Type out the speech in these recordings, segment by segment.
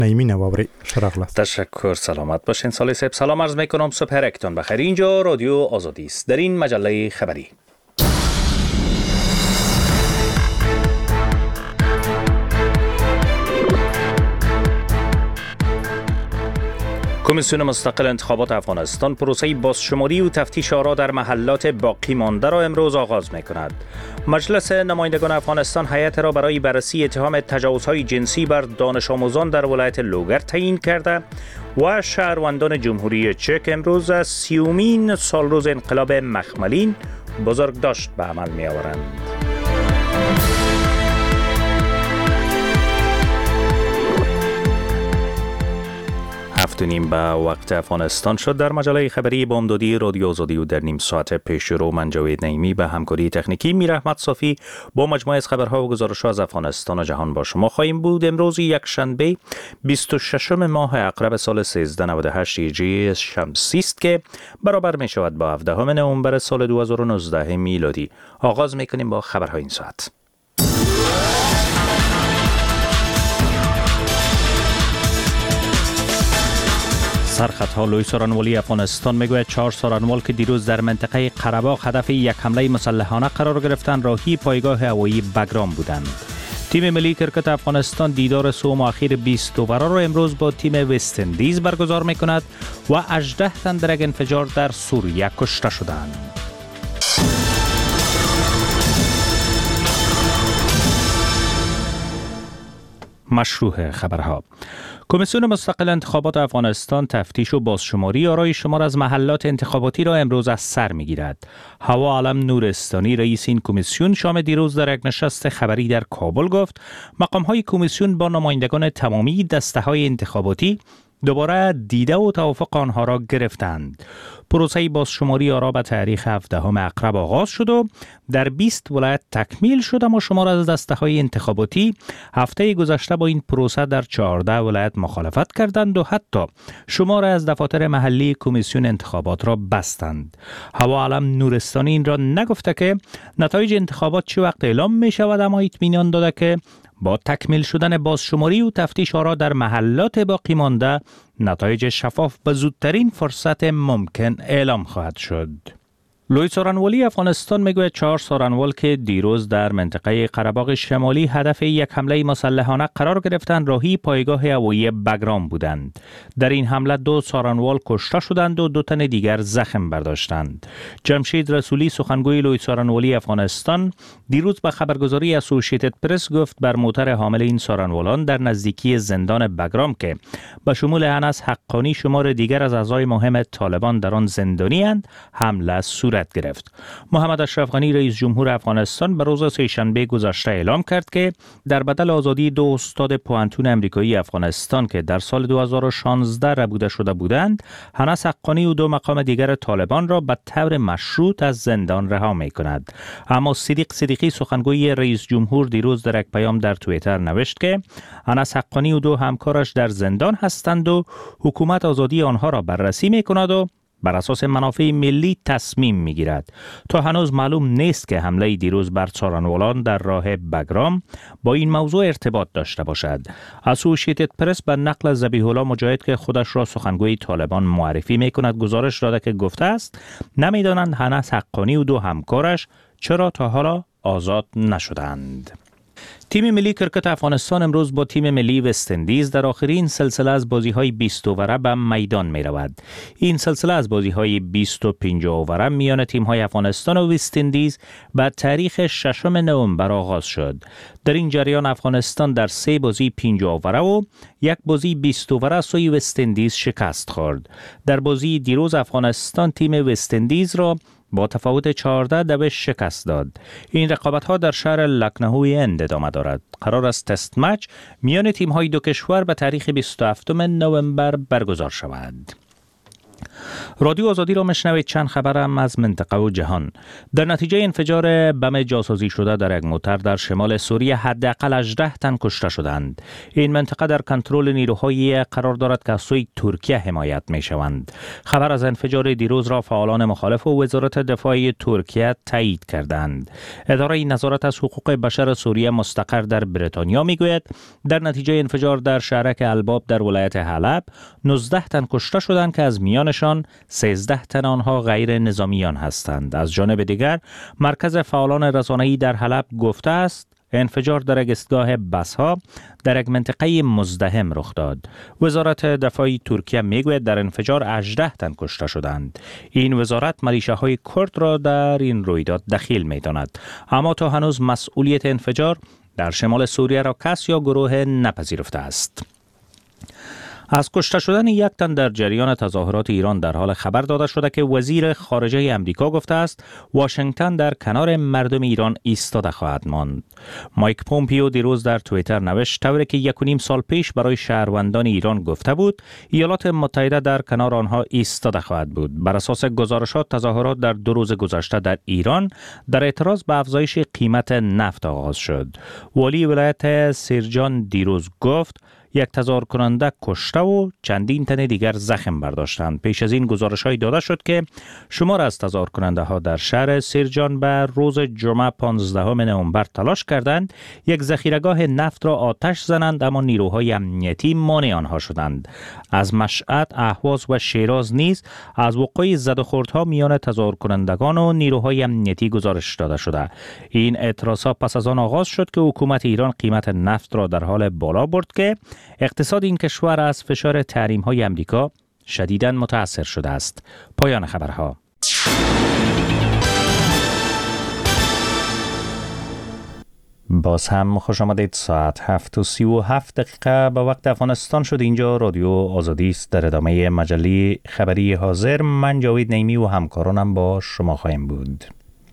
نعیمی نوابری شرقلت. تشکر، سلامت باشین. سالی صاحب سلام عرض میکنم، صبح هرکتان بخیر. اینجا رادیو آزادی است. در این مجله خبری کمیسیون مستقل انتخابات افغانستان پروسه بازشماری و تفتیش آرا در محلات باقی مانده را امروز آغاز می‌کند. مجلس نمایندگان افغانستان هیئت را برای بررسی اتهام تجاوزهای جنسی بر دانش آموزان در ولایت لوگر تعیین کرده و شهروندان جمهوری چک امروز از 30مین سالروز انقلاب مخملین بزرگداشت به عمل می‌آورند. 7:30 به وقت افغانستان شد. در مجله خبری بامدادی رادیو آزادی و در نیم ساعت پیش رو من جاوید نعیمی به همکاری تکنیکی میر احمد صافی با مجموعه از خبرها و گزارش‌ها از افغانستان و جهان با شما خواهیم بود. امروز یکشنبه 26 ماه عقرب سال 1398 هجری شمسی است که برابر می شود با 17 نوامبر سال 2019 میلادی. آغاز می‌کنیم با خبرهای این ساعت. سرخط لوی سارنوالی افغانستان میگوید 4 سارنوال که دیروز در منطقه قره‌باغ هدف یک حمله مسلحانه قرار گرفتند راهی پایگاه هوایی بگرام بودند. تیم ملی کرکت افغانستان دیدار سوم و اخیر 20 اوورا را امروز با تیم وست اندیز برگزار میکند و 18 تن در یک انفجار در سوریه کشته شدند. مشروع خبرها. کمیسیون مستقل انتخابات افغانستان تفتیش و بازشماری آرای شمار از محلات انتخاباتی را امروز از سر می‌گیرد. هوا علم نورستانی رئیس این کمیسیون شام دیروز در یک نشست خبری در کابل گفت مقام‌های کمیسیون با نمایندگان تمامی دسته‌های انتخاباتی دوباره دیده و توافق آنها را گرفتند. پروسه بازشماری آرا به تاریخ 17 عقرب آغاز شد و در 20 ولایت تکمیل شد، اما شمار از دسته‌های انتخاباتی هفته گذشته با این پروسه در 14 ولایت مخالفت کردند و حتی شمار از دفاتر محلی کمیسیون انتخابات را بستند. هوا علم نورستانی این را نگفته که نتایج انتخابات چه وقت اعلام می شود، اما اطمینان داده که با تکمیل شدن بازشماری و تفتیش آرا در محلات باقی مانده نتایج شفاف به زودترین فرصت ممکن اعلام خواهد شد. لوی سارنوالی افغانستان میگوید 4 سارنوال که دیروز در منطقه قره‌باغ شمالی هدف یک حمله مسلحانه قرار گرفتند راهی پایگاه هوایی بگرام بودند. در این حمله 2 سارنوال کشته شدند و 2 تن دیگر زخم برداشتند. جمشید رسولی سخنگوی لوی سارنوالی افغانستان دیروز به خبرگزاری اسوسییتد پرس گفت بر موتر حامل این سارنوالان در نزدیکی زندان بگرام که به شمول انس حقانی شمار دیگر از اعضای مهم طالبان در آن زندانی اند حمله صورت گرفت. محمد اشرف غنی رئیس جمهور افغانستان به روز سه‌شنبه گذشته اعلام کرد که در بدل آزادی 2 استاد پوهنتون امریکایی افغانستان که در سال 2016 ربوده شده بودند، انس حقانی و 2 مقام دیگر طالبان را به طور مشروط از زندان رها می‌کند. اما صدیقی سخنگوی رئیس جمهور دیروز در یک پیام در توییتر نوشت که انس حقانی و 2 همکارش در زندان هستند و حکومت آزادی آنها را بررسی می‌کند و بر اساس منافع ملی تصمیم میگیرد. تا هنوز معلوم نیست که حمله دیروز بر سارنوالان در راه بگرام با این موضوع ارتباط داشته باشد. اسوسییتد پرس به نقل از ذبیح الله مجاهد که خودش را سخنگوی طالبان معرفی میکند گزارش داده که گفته است نمیدانند انس حقانی و 2 همکارش چرا تا حالا آزاد نشدند. تیم ملی کرکت افغانستان امروز با تیم ملی وست اندیز در آخرین سلسله از بازی‌های 20 اووره به میدان می‌رود. این سلسله از بازی‌های 25 اووره میان تیم‌های افغانستان و وست اندیز به تاریخ 6 نوامبر آغاز شد. در این جریان افغانستان در 3 بازی 5 اووره و 1 بازی 20 اووره سوی وست اندیز شکست خورد. در بازی دیروز افغانستان تیم وست اندیز را با تفاوت 14 شکست داد. این رقابت‌ها در شهر لکنهوی هند ادامه دارد. قرار است تست مچ میان تیم‌های 2 کشور به تاریخ 27 نوامبر برگزار شود. رادیو آزادی را مشنوید. چند خبرم از منطقه و جهان. در نتیجه انفجار بم جاسازی شده در یک موتر در شمال سوریه حداقل 18 تن کشته شدند. این منطقه در کنترل نیروهای قرار دارد که از سوی ترکیه حمایت می شوند. خبر از انفجار دیروز را فعالان مخالف و وزارت دفاع ترکیه تایید کردند. اداره نظارت از حقوق بشر سوریه مستقر در بریتانیا می گوید در نتیجه انفجار در شهرک الباب در ولایت حلب 19 تن کشته شدند که از میانشان 13 تن آنها غیر نظامیان هستند. از جانب دیگر مرکز فعالان رسانه‌ای در حلب گفته است انفجار در یک ایستگاه بس‌ها در یک منطقه مزدحم رخ داد. وزارت دفاع ترکیه میگوید در انفجار 18 تن کشته شدند. این وزارت میلیشیاهای کرد را در این رویداد دخیل می‌داند، اما تا هنوز مسئولیت انفجار در شمال سوریه را کس یا گروه نپذیرفته است. از کشته شدن یک تن در جریان تظاهرات ایران در حال خبر داده شده که وزیر خارجه امریکا گفته است واشنگتن در کنار مردم ایران ایستاده خواهد ماند. مایک پومپیو دیروز در توییتر نوشت طوری که 1.5 سال پیش برای شهروندان ایران گفته بود ایالات متحده در کنار آنها ایستاده خواهد بود. بر اساس گزارشات تظاهرات در 2 روز گذشته در ایران در اعتراض به افزایش قیمت نفت آغاز شد. والی ولایت سیرجان دیروز گفت یک تظاهر کننده کشته و چندین تن دیگر زخم برداشتند. پیش از این گزارش‌های داده شد که شمار از تظاهر کننده ها در شهر سیرجان به روز جمعه 15 نوامبر تلاش کردند یک ذخیره‌گاه نفت را آتش زنند، اما نیروهای امنیتی مانع آنها شدند. از مشهد، اهواز و شیراز نیز از وقوع زدوخوردها میان تظاهر کنندگان و نیروهای امنیتی گزارش داده شده. این اعتراضات پس از آن آغاز شد که حکومت ایران قیمت نفت را در حال بالا برد که اقتصاد این کشور از فشار تحریم‌های آمریکا شدیداً متأثر شده است. پایان خبرها. باز هم خوش آمدید. ساعت 7:37 به وقت افغانستان شد. اینجا رادیو آزادی است. در ادامه مجله خبری حاضر من جاوید نیمی و همکارانم با شما خواهیم بود.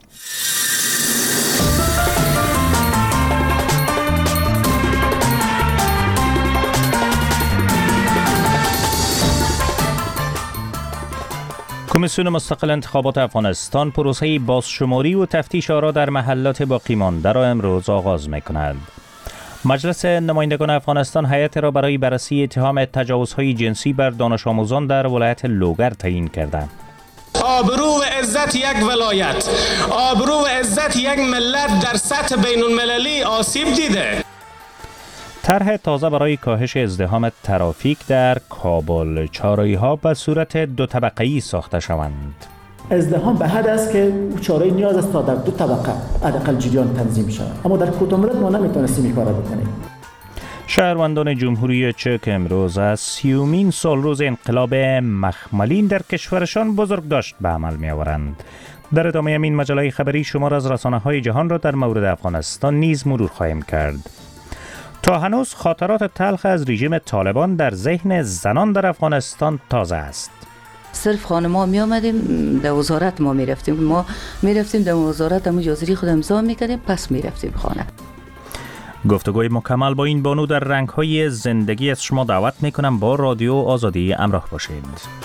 کمیسیون مستقل انتخابات افغانستان پروسه بازشماری و تفتیش آرا در محلات باقی مانده را امروز آغاز می‌کند. مجلس نمایندگان افغانستان هیئت را برای بررسی اتهام تجاوزهای جنسی بر دانش آموزان در ولایت لوگر تعیین کرده. آبرو و عزت یک ولایت، آبرو و عزت یک ملت در سطح بین المللی آسیب دیده. طرح تازه برای کاهش ازدحام ترافیک در کابل، چاره‌ای‌ها به صورت 2 طبقه‌ای ساخته شوند. ازدحام به حد است که چاره‌ای نیاز است تا در 2 طبقه حداقل جریان تنظیم شود، اما در کوتاه مدت ما نمیتونستیم این کارا بکنیم. شهروندان جمهوری چک امروز از 30مین سالروز انقلاب مخملین در کشورشان بزرگداشت به عمل می‌آورند. در ادامه این مجله خبری شمار از رسانه‌های جهان را در مورد افغانستان نیز مرور خواهیم کرد. تا هنوز خاطرات تلخ از رژیم طالبان در ذهن زنان در افغانستان تازه است. صرف خانم‌ها می آمدیم در وزارت ما می رفتیم در وزارت همون جازری خود امضا می کردیم، پس می رفتیم خانه. گفتگوی مکمل با این بانو در رنگ‌های زندگی از شما دعوت می کنم با رادیو آزادی همراه باشید.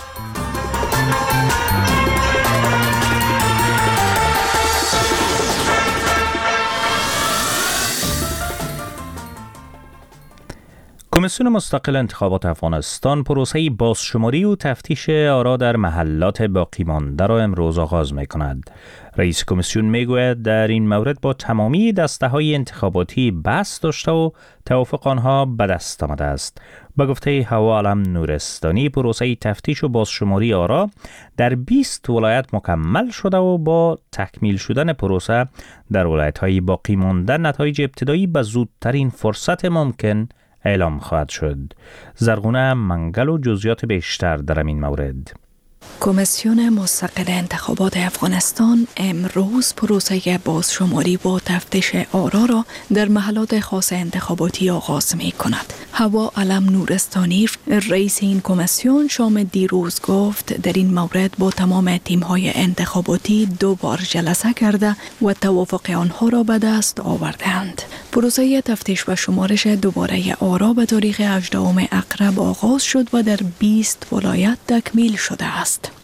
کمیسیون مستقل انتخابات افغانستان پروسه بازشماری و تفتیش آرا در محلات باقی مانده را امروز آغاز می‌کند. رئیس کمیسیون میگوید در این مورد با تمامی دسته‌های انتخاباتی بحث داشته و توافق آنها به دست آمده است. به گفته هوا علم نورستانی پروسه تفتیش و بازشماری آرا در 20 ولایت مکمل شده و با تکمیل شدن پروسه در ولایت‌های باقی مانده نتایج ابتدایی به زودترین فرصت ممکن اعلام خواهد شد. زرغونه منگل و جزئیات بیشتر در این مورد. کمیسیون مستقل انتخابات افغانستان امروز پروسه بازشماری و تفتیش آرا را در محلات خاص انتخاباتی آغاز می کند. هوا علم نورستانی رئیس این کمیسیون شام دیروز گفت در این مورد با تمام تیم‌های انتخاباتی 2 بار جلسه کرده و توافق آنها را به دست آوردند. پروسه تفتیش و شمارش دوباره آرا به تاریخ 18 اکتبر آغاز شد و در 20 ولایت تکمیل شده است.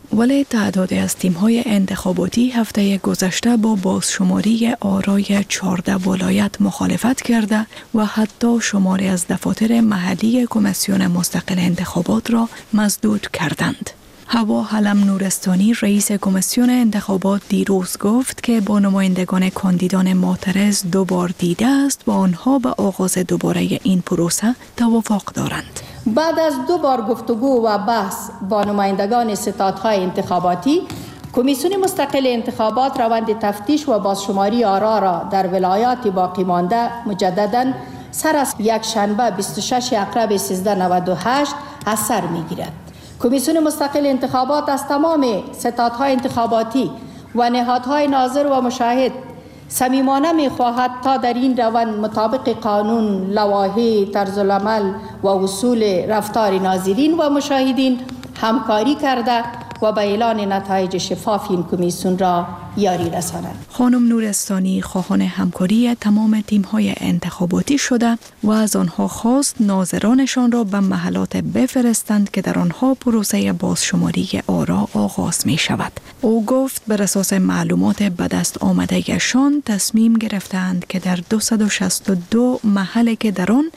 ولی تعدادی از تیم‌های انتخاباتی هفته گذشته با بازشماری آرای 14 ولایت مخالفت کرده و حتی شماری از دفاتر محلی کمیسیون مستقل انتخابات را مسدود کردند. هوا علم نورستانی رئیس کمیسیون انتخابات دیروز گفت که با نمایندگان کاندیدان معترض 2 بار دیده است و آنها به آغاز دوباره این پروسه توافق دارند. بعد از 2 بار گفتگو و بحث با نمایندگان ستادهای انتخاباتی، کمیسیون مستقل انتخابات روند تفتیش و بازشماری آرا را در ولایات باقی مانده مجدداً سر از یک شنبه 26 اکتبر 1398 از سر می‌گیرد. کمیسیون مستقل انتخابات از تمام ستادهای انتخاباتی و نهادهای ناظر و مشاهد صمیمانه می‌خواهد تا در این روند مطابق قانون، لوایح، طرزالعمل و اصول رفتار ناظرین و مشاهدین همکاری کرده و به اعلان نتایج شفاف این کمیسیون را یاری رسانند. خانم نورستانی خواهان همکاری تمام تیم‌های انتخاباتی شده و از آنها خواست ناظرانشان را به محلات بفرستند که در آنها پروسه بازشماری آرا آغاز می شود. او گفت بر اساس معلومات به دست آمده‌شان تصمیم گرفتند که در 262 محل که در آن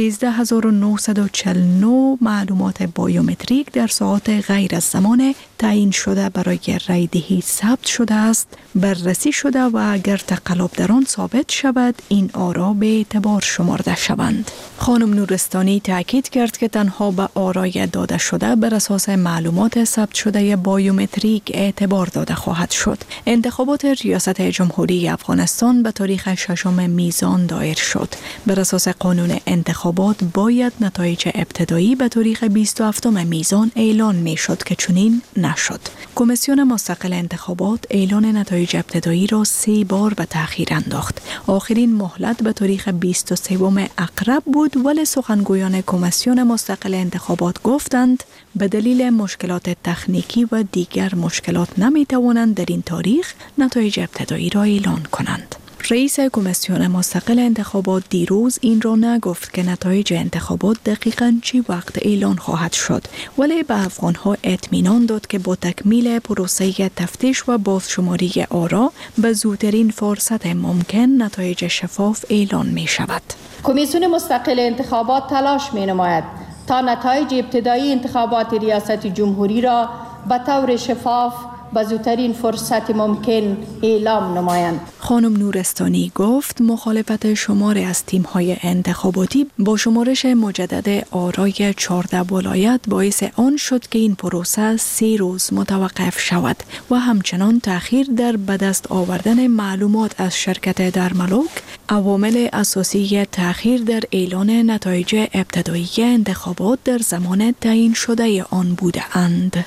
13949 معلومات بایومتریک در ساعات غیر از زمان تعیین شده برای رای دهی ثبت شده است بررسی شده و اگر تقلب در آن ثابت شود این آرا به اعتبار شمرده شوند. خانم نورستانی تاکید کرد که تنها به آرای داده شده بر اساس معلومات ثبت شده بایومتریک اعتبار داده خواهد شد. انتخابات ریاست جمهوری افغانستان به تاریخ 6 میزان دایر شد. بر اساس قانون انتخابات باید نتایج ابتدایی به تاریخ 27 میزان اعلان می شد که چنین نشد. کمیسیون مستقل انتخابات اعلان نتایج ابتدایی را 3 بار به تأخیر انداخت. آخرین مهلت به تاریخ 23 اکتبر بود ولی سخنگویان کمیسیون مستقل انتخابات گفتند به دلیل مشکلات تکنیکی و دیگر مشکلات نمی توانند در این تاریخ نتایج ابتدایی را اعلان کنند. رئیس کمیسیون مستقل انتخابات دیروز این را نگفت که نتایج انتخابات دقیقاً چی وقت اعلان خواهد شد ولی به افغانها اطمینان داد که با تکمیل پروسه تفتیش و بازشماری آرا به زودترین فرصت ممکن نتایج شفاف اعلان می شود. کمیسیون مستقل انتخابات تلاش می نماید تا نتایج ابتدایی انتخابات ریاست جمهوری را به طور شفاف به زودترین فرصت ممکن اعلام نمایند. خانم نورستانی گفت مخالفت شماری از تیم‌های انتخاباتی با شمارش مجدد آرای 14 ولایت باعث آن شد که این پروسه 3 روز متوقف شود و همچنان تأخیر در به دست آوردن معلومات از شرکت در ملوک عوامل اساسی تأخیر در اعلان نتایج ابتدایی انتخابات در زمان تعیین شده آن بودند.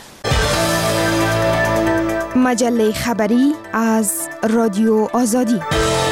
مجله خبری از رادیو آزادی.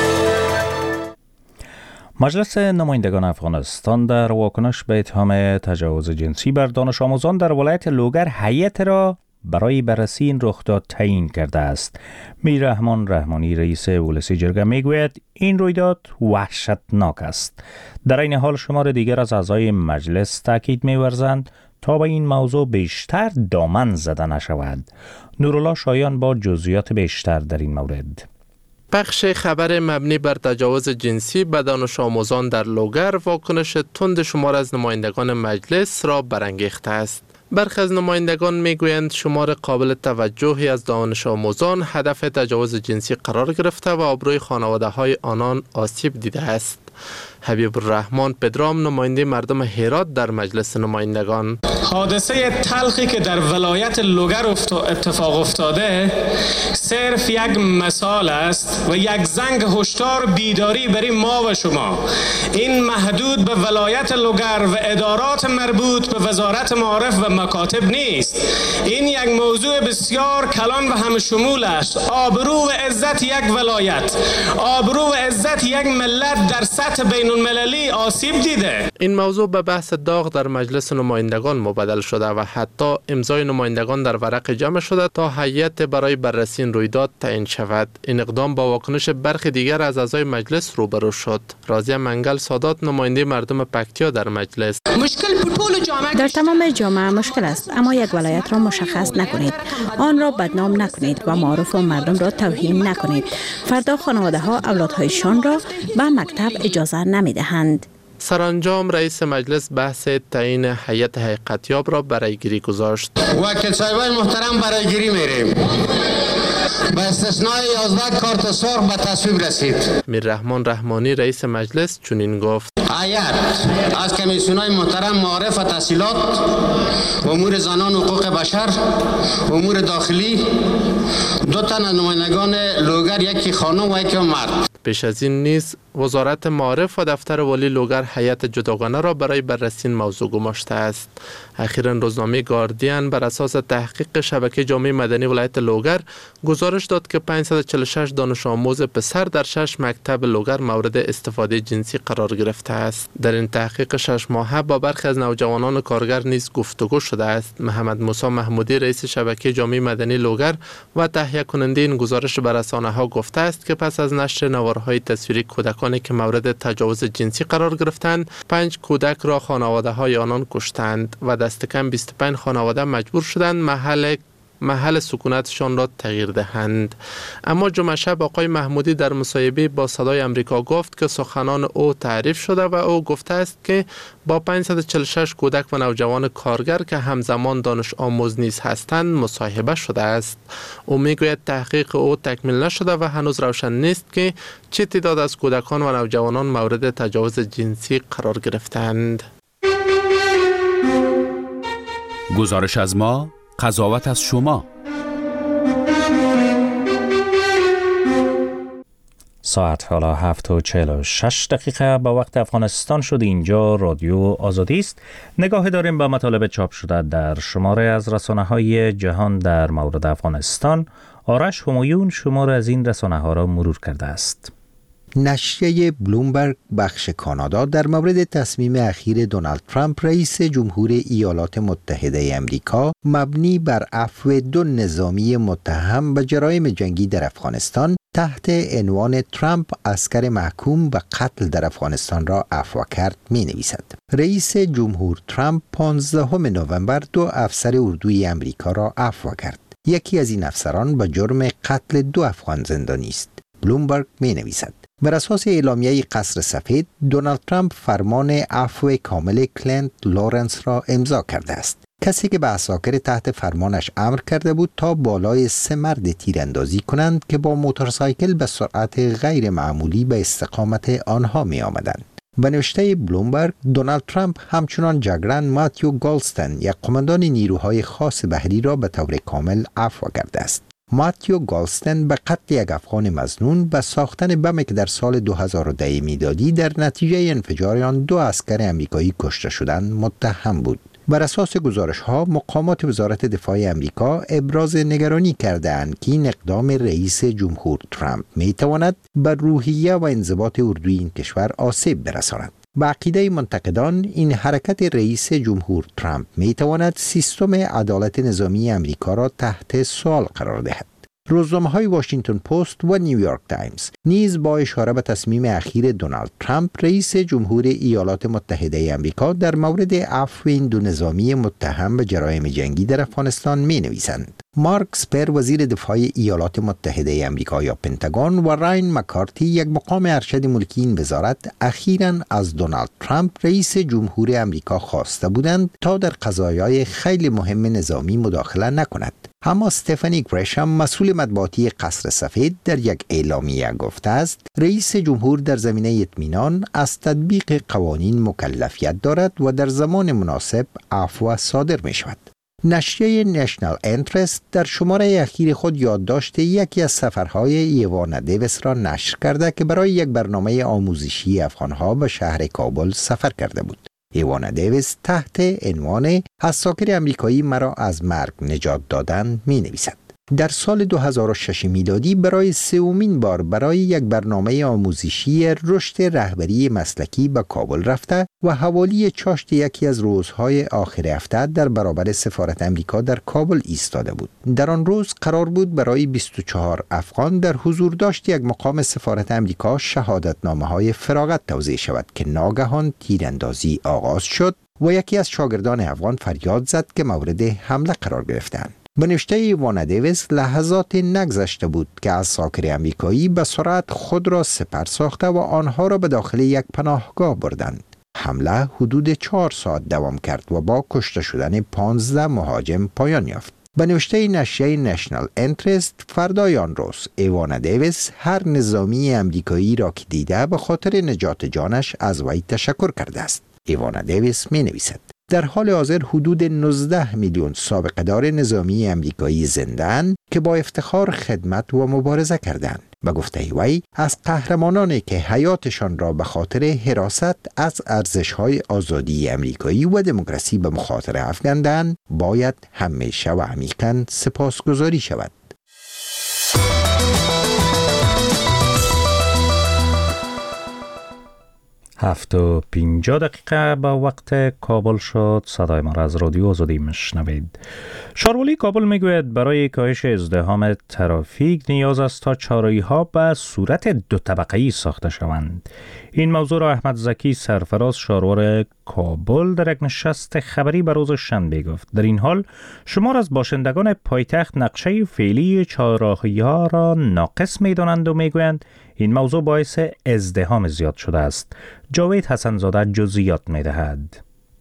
مجلس نمایندگان افغانستان در واکنش به اتهام تجاوز جنسی بر دانش آموزان در ولایت لوگر هیئت را برای بررسی این رخداد تعیین کرده است. میررحمان رحمانی رئیس ولسی جرگه میگوید این رویداد وحشتناک است. در این حال شمار دیگر از اعضای مجلس تاکید می‌ورزند تا به این موضوع بیشتر دامن زده نشود. نورالله شایان با جزئیات بیشتر در این مورد. بخش خبر مبنی بر تجاوز جنسی به دانش آموزان در لوگر واکنش تند شمار از نمایندگان مجلس را برانگیخته است. برخی از نمایندگان میگویند شمار قابل توجهی از دانش آموزان هدف تجاوز جنسی قرار گرفته و آبروی خانواده های آنان آسیب دیده است. حبیب الرحمن پدرام نماینده مردم هرات در مجلس نمایندگان: حادثه تلخی که در ولایت لوگر اتفاق افتاده صرف یک مثال است و یک زنگ هشدار بیداری برای ما و شما. این محدود به ولایت لوگر و ادارات مربوط به وزارت معارف و مکاتب نیست. این یک موضوع بسیار کلان و همشمول است. آبرو و عزت یک ولایت، آبرو و عزت یک ملت در سطح بین بین المللی آسیب دیده. این موضوع به بحث داغ در مجلس نمایندگان مبدل شده و حتی امضای نمایندگان در ورق جمع شده تا هیئت برای بررسی این رویداد تعیین شود. این اقدام با واکنش برخی دیگر از اعضای مجلس روبرو شد. راضیه منگل سادات، نماینده مردم پکتیا در مجلس: در تمام جامعه مشکل است، اما یک ولایت را مشخص نکنید، آن را بدنام نکنید و معارف مردم را توهین نکنید. فردا خانواده ها اولادهایشان را به مکتب اجازه نمیدهند. سرانجام رئیس مجلس بحث تعیین هیئت حقیقتیاب را برای گیری گذاشت. وکیل صاحبان محترم، برای گیری میریم. با استثنای 11 کارت سرخ به تصویب رسید. میررحمان رحمانی رئیس مجلس چنین گفت: هیئت از کمیسیون‌های محترم معارف و تحصیلات، امور زنان و حقوق بشر، امور داخلی، 2 تن از نمایندگان لوگر، یکی خانم و یکی مرد. پیش از این نیز وزارت معارف و دفتر والی لوگر هیئت جداگانه را برای بررسی این موضوع گماشته است. اخیراً روزنامه گاردین بر اساس تحقیق شبکه جامعه مدنی ولایت لوگر گزارش داد که 546 دانش آموز پسر در 6 مکتب لوگر مورد استفاده جنسی قرار گرفته است. در این تحقیق 6 ماهه با برخی از نوجوانان کارگر نیز گفتگو شده است. محمد موسی محمودی رئیس شبکه جامعه مدنی لوگر و تهیه کننده این گزارش به رسانه‌ها گفته است که پس از نشر نوارهای تصویری کودکانی که مورد تجاوز جنسی قرار گرفتند، 5 کودک را خانواده‌های آنان کشتند و دست کم 25 خانواده مجبور شدند محل سکونتشان را تغییر دهند. اما جمعه شب آقای محمودی در مصاحبه با صدای امریکا گفت که سخنان او تعریف شده و او گفته است که با 546 کودک و نوجوان کارگر که همزمان دانش آموز نیز هستند مصاحبه شده است. او میگوید تحقیق او تکمیل نشده و هنوز روشن نیست که چه تعداد از کودکان و نوجوانان مورد تجاوز جنسی قرار گرفتند. گزارش از ما، قضاوت از شما. ساعت حالا 7:46 با وقت افغانستان شد. اینجا رادیو آزادی است. نگاه داریم به مطالب چاپ شده در شماره از رسانه‌های جهان در مورد افغانستان. آرش همایون شماره از این رسانه‌ها را مرور کرده است. نشریه بلومبرگ بخش کانادا در مورد تصمیم اخیر دونالد ترامپ رئیس جمهور ایالات متحده امریکا مبنی بر عفو 2 نظامی متهم به جرایم جنگی در افغانستان تحت عنوان ترامپ عسکر محکوم به قتل در افغانستان را عفو کرد می نویسد. رئیس جمهور ترامپ 15 نوامبر 2 افسر اردوی امریکا را عفو کرد. یکی از این افسران به جرم قتل 2 افغان زندانی است. بلومبرگ می نویسد: بر اساس اعلامیه قصر سفید، دونالد ترامپ فرمان عفو کامل کلینت لورنس را امضا کرده است. کسی که به عساکر تحت فرمانش امر کرده بود تا بالای 3 مرد تیراندازی کنند که با موتورسایکل به سرعت غیر معمولی به استقامت آنها می آمدند. به نوشته بلومبرگ، دونالد ترامپ همچنان جنرال ماتیو گالستن، یک قماندان نیروهای خاص بحری را به طور کامل عفو کرده است. ماتیو گالستن به قتل یک افغان مظنون به ساختن بمی که در سال 2010 میلادی در نتیجه انفجار آن 2 عسکر آمریکایی کشته شدند متهم بود. بر اساس گزارش‌ها، مقامات وزارت دفاع آمریکا ابراز نگرانی کرده‌اند که این اقدام رئیس جمهور ترامپ می‌تواند بر روحیه و انضباط اردوی این کشور آسیب برساند. به عقیده منتقدان، این حرکت رئیس جمهور ترامپ می‌تواند سیستم عدالت نظامی آمریکا را تحت سوال قرار دهد. روزنامه‌های واشنگتن پست و نیویورک تایمز نیز با اشاره به تصمیم اخیر دونالد ترامپ رئیس جمهور ایالات متحده آمریکا در مورد عفو این 2 نظامی متهم به جرایم جنگی در افغانستان می‌نویسند. مارک اسپر وزیر دفاع ایالات متحده آمریکا یا پنتاگون و راین مکارتی یک مقام ارشد ملکی این وزارت اخیراً از دونالد ترامپ رئیس جمهور آمریکا خواسته بودند تا در قضایای خیلی مهم نظامی مداخله نکند. اما استفانی گریشم مسئول مطبوعاتی قصر سفید در یک اعلامیه گفته است رئیس جمهور در زمینه اطمینان از تطبیق قوانین مکلفیت دارد و در زمان مناسب عفو صادر می شود. نشریه نشنال انترست در شماره اخیر خود یادداشت یکی از سفرهای ایوانا دیویس را نشر کرده که برای یک برنامه آموزشی افغانها به شهر کابل سفر کرده بود. ایوانا دیویس تحت عنوان عساکر آمریکایی مرا از مرگ نجات دادند می نویسد. در سال 2006 میلادی برای سومین بار برای یک برنامه آموزشی رشد رهبری مسلکی به کابل رفته و حوالی چاشت یکی از روزهای آخر هفته در برابر سفارت امریکا در کابل ایستاده بود. در آن روز قرار بود برای 24 افغان در حضور داشت یک مقام سفارت امریکا شهادتنامه‌های فراغت توزیع شود که ناگهان تیراندازی آغاز شد و یکی از شاگردان افغان فریاد زد که مورد حمله قرار گرفتند. به نوشته ایوانا دیویس، لحظات نگذشته بود که عساکر امریکایی به سرعت خود را سپر ساخته و آنها را به داخل یک پناهگاه بردند. حمله حدود 4 ساعت دوام کرد و با کشته شدن 15 مهاجم پایان یافت. به نوشته نشریه نشنال انترست، فردای آن روز ایوانا دیویس هر نظامی امریکایی را که دیده به خاطر نجات جانش از وی تشکر کرده است. ایوانا دیویس می نویسد: در حال حاضر حدود 19 میلیون سابقه دار نظامی امریکایی زنده‌اند که با افتخار خدمت و مبارزه کردند. به گفته وی، از قهرمانانی که حیاتشان را به خاطر حراست از ارزش‌های آزادی امریکایی و دموکراسی به مخاطره افکندند، باید همیشه و عمیقاً سپاسگزاری شود. 7:50 دقیقه با وقت کابل شد. صدای ما را از رادیو آزادی میشنوید. شاروالی کابل میگوید برای کاهش ازدحام ترافیک نیاز است تا چهارراهی‌ها به صورت 2 طبقه‌ای ساخته شوند. این موضوع را احمد زکی سرفراز شاروار کابل در یک نشست خبری به روز شنبه گفت. در این حال شمار از باشندگان پایتخت نقشه فعلی چهارراهی‌ها را ناقص می‌دانند و میگویند این موضوع باعث ازدحام زیاد شده است. جاوید حسن‌زاده جزئیات می‌دهد.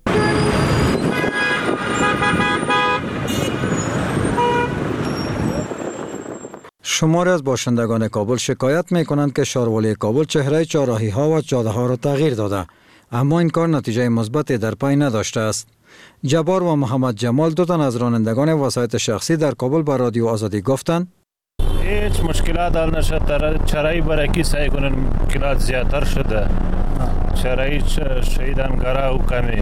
شماری از باشندگان کابل شکایت می‌کنند که شاروالی کابل چهره چهارراهی‌ها و جاده‌ها را تغییر داده، اما این کار نتیجه مثبتی در پی نداشته است. جبار و محمد جمال، 2 تن از رانندگان وسایط شخصی در کابل با رادیو آزادی گفتند هیچ مشکلات حل نشد. چرایی برکی سعی کنن مشکلات زیادتر شده. چرایی شهیدان گره و کمی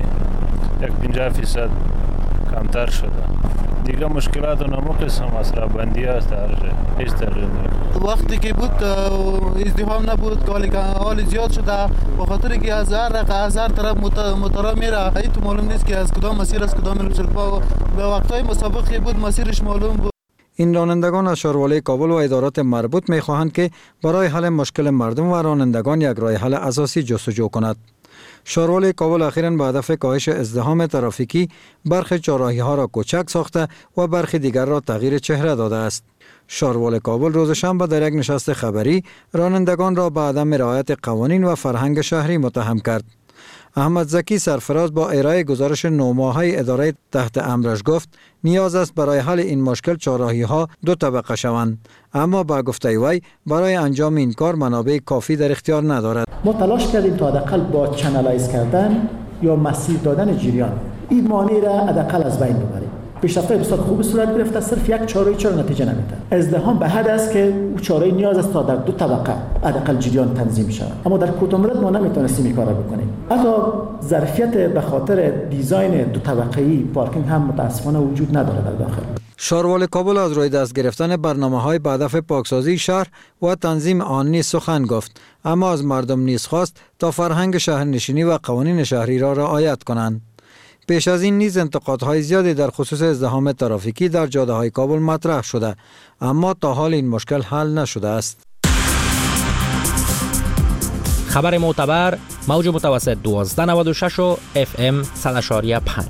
50% کمتر شده. دیگه مشکلات و نموقع مسئله بندی است. هیچ تغییر نمی‌کنه. وقتی که بود ازدحام نبود، حال زیاد شده به خاطر که از هر طرف موتورا میره. تو معلوم نیست که از کدام مسیر از کدام میره. به وقتای مسابقه بود مسیرش معلوم بود. این رانندگان از شاروالی کابل و ادارات مربوط می‌خواهند که برای حل مشکل مردم و رانندگان یک راه حل اساسی جستجو کند. شاروالی کابل اخیراً به هدف کاهش ازدحام ترافیکی برخی چهارراهی‌ها را کوچک ساخته و برخی دیگر را تغییر چهره داده است. شاروالی کابل روز شنبه در یک نشست خبری رانندگان را به عدم رعایت قوانین و فرهنگ شهری متهم کرد. احمد زکی سرفراز با ارائه گزارش 9 ماهه اداره تحت امرش گفت نیاز است برای حل این مشکل چهارراهی‌ها 2 طبقه شوند، اما با گفته وی برای انجام این کار منابع کافی در اختیار ندارد. ما تلاش کردیم تا حداقل با چنلایز کردن یا مسیر دادن جریان این مانع را حداقل از بین ببریم. پیشرفت‌های بسیار خوب صورت گرفته، صرف یک چهارراهی چرا نتیجه نمیده. ازدحام به حد است که او چهارراهی نیاز است تا در 2 طبقه حداقل جریان تنظیم شود، اما در کوتاه مدت ما نمیتونستیم این کارو بکنیم. حتی ظرفیت به خاطر دیزاین 2 طبقه‌ای پارکینگ هم متاسفانه وجود نداره در داخل. شاروالی کابل از روی دست گرفتن برنامه‌های به هدف پاکسازی شهر و تنظیم آن نیز سخن گفت، اما از مردم نیز خواست تا فرهنگ شهرنشینی و قوانین شهری را رعایت کنند. پیش از این نیز انتقادهای زیادی در خصوص ازدحام ترافیکی در جاده‌های کابل مطرح شده، اما تا حال این مشکل حل نشده است. خبر معتبر موج متوسط 1296 و FM 100.5.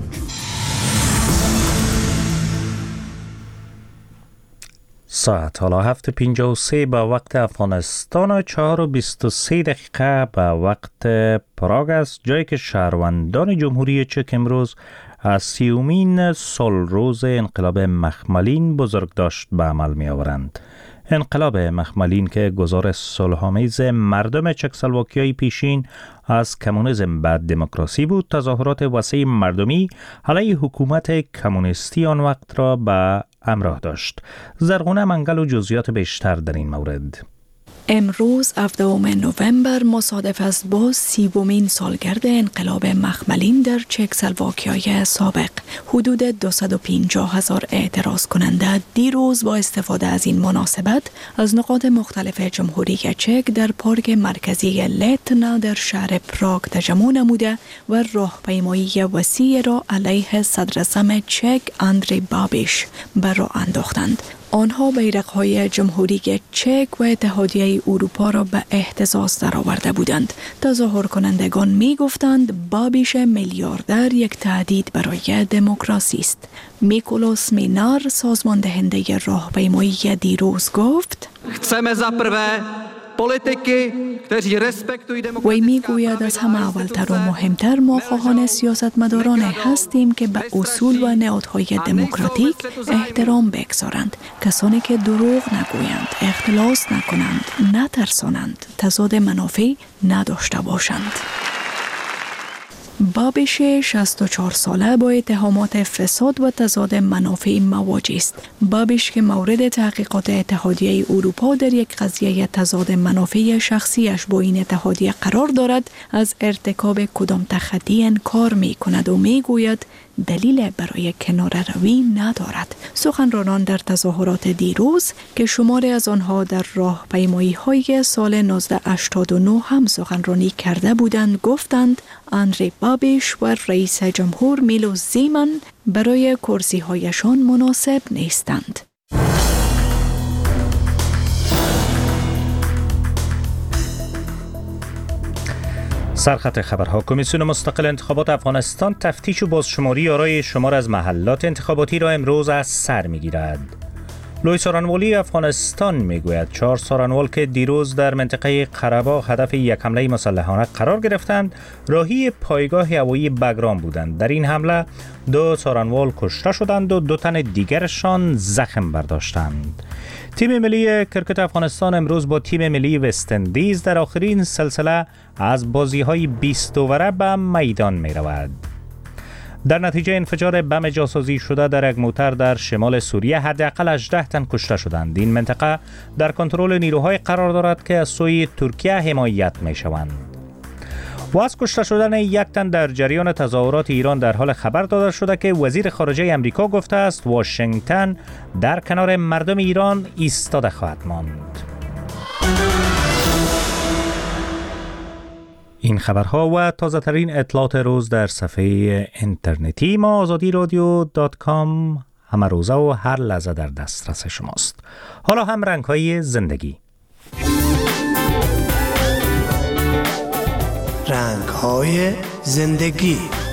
ساعت حالا 7:53 به وقت افغانستان و 4:23 دقیقه به وقت پراگ است، جایی که شهروندان جمهوری چک امروز از 30مین سالروز انقلاب مخملین بزرگداشت به عمل می آورند. انقلاب مخملین که گذار صلح‌آمیز مردم چکسلواکیای پیشین از کمونیسم به دموکراسی بود، تظاهرات وسیع مردمی علیه حکومت کمونیستی آن وقت را به همراه داشت. زرغونه منگل و جزئیات بیشتر در این مورد. امروز 17 نوامبر مصادف است با 30مین سالگرد انقلاب مخملین در چکسلواکیای سابق. حدود 250,000 اعتراض کننده دیروز با استفاده از این مناسبت از نقاط مختلف جمهوری چک در پارک مرکزی لتنا در شهر پراگ تجمع نموده و راهپیمایی وسیع را علیه صدراعظم چک آندری بابیش بر راه انداختند. آنها بیرق‌های جمهوری چک و اتحادیه اروپا را به اهتزاز درآورده بودند. تظاهر کنندگان می گفتند بابیش میلیاردر یک تهدید برای دموکراسی است. میکولوس مینار سازمان دهنده راهپیمایی دیروز گفت: chceme za prvé politiky, kteří respektují demokratické. وی میگوید از همه اولتر و مهمتر ما خواهان سیاستمداران هستیم که به اصول و نهادهای دموکراتیک احترام بگذارند، کسانی که دروغ نگویند، اختلاس نکنند، نترسانند، تضاد منافع نداشته باشند. بابیش 64 ساله با اتهامات فساد و تضاد منافع مواجه است. بابیش که مورد تحقیقات اتحادیه اروپا در یک قضیه تضاد منافع شخصیش با این اتحادیه قرار دارد، از ارتکاب کدام تخطی انکار می کند و می گوید دلیل برای کناره روی ندارد. سخنرانان در تظاهرات دیروز که شماری از آنها در راهپیمایی‌های سال 1989 هم سخنرانی کرده بودند گفتند آندری بابیش و رئیس جمهور میلوش زیمن برای کرسی‌هایشان مناسب نیستند. سرخط خبرها. کمیسیون مستقل انتخابات افغانستان تفتیش و بازشماری آرای شمار از محلات انتخاباتی را امروز از سر می‌گیرد. لوی سارنوالی افغانستان میگوید 4 سارنوال که دیروز در منطقه قره‌باغ هدف یک حمله مسلحانه قرار گرفتند، راهی پایگاه هوایی بگرام بودند. در این حمله 2 سارنوال کشته شدند و 2 تن دیگرشان زخم برداشتند. تیم ملی کرکت افغانستان امروز با تیم ملی وست اندیز در آخرین سلسله از بازی‌های 20 اوره به میدان می‌رود. در نتیجه انفجار بم جاسازی شده در یک موتر در شمال سوریه حداقل 18 تن کشته شدند. این منطقه در کنترل نیروهای قرار دارد که از سوی ترکیه حمایت می‌شوند. و از کشته شدن 1 تن در جریان تظاهرات ایران در حال خبر داده شده که وزیر خارجه امریکا گفته است واشنگتن در کنار مردم ایران ایستاده خواهد ماند. این خبرها و تازه ترین اطلاعات روز در صفحه اینترنتی ما azadiradio.com همه روزه و هر لحظه در دسترس شماست. حالا هم رنگ‌های زندگی. رنگ‌های زندگی.